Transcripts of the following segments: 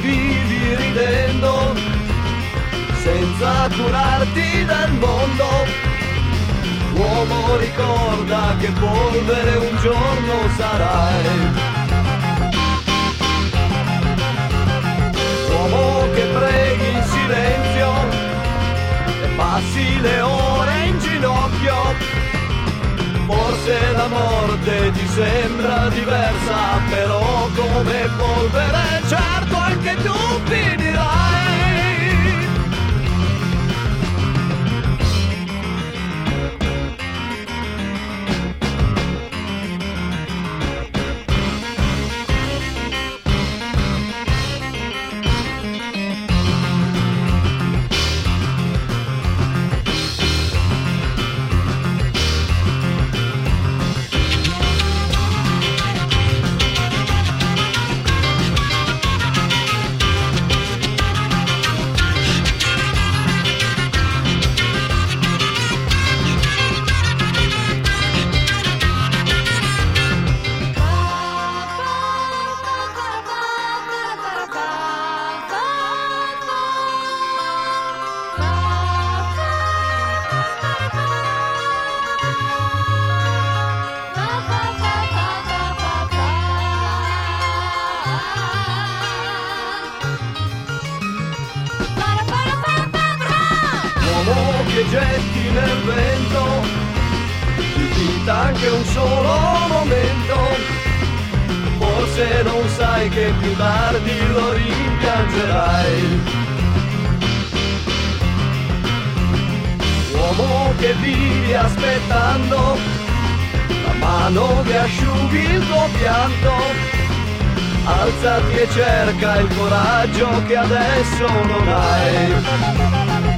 vivi ridendo, senza curarti del mondo. Uomo, ricorda che polvere un giorno sarai. Uomo che preghi in silenzio e passi le ore in ginocchio. Forse la morte ti sembra diversa, però come polvere certo anche tu finirai. Che getti nel vento di vita anche un solo momento. Forse non sai che più tardi lo rimpiangerai. Uomo che vivi aspettando la mano che asciughi il tuo pianto, alzati e cerca il coraggio che adesso non hai.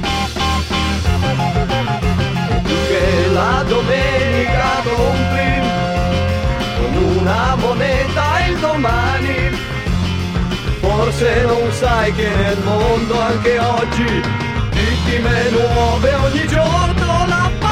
Che la domenica compri con una moneta il domani. Forse non sai che nel mondo anche oggi vittime nuove ogni giorno la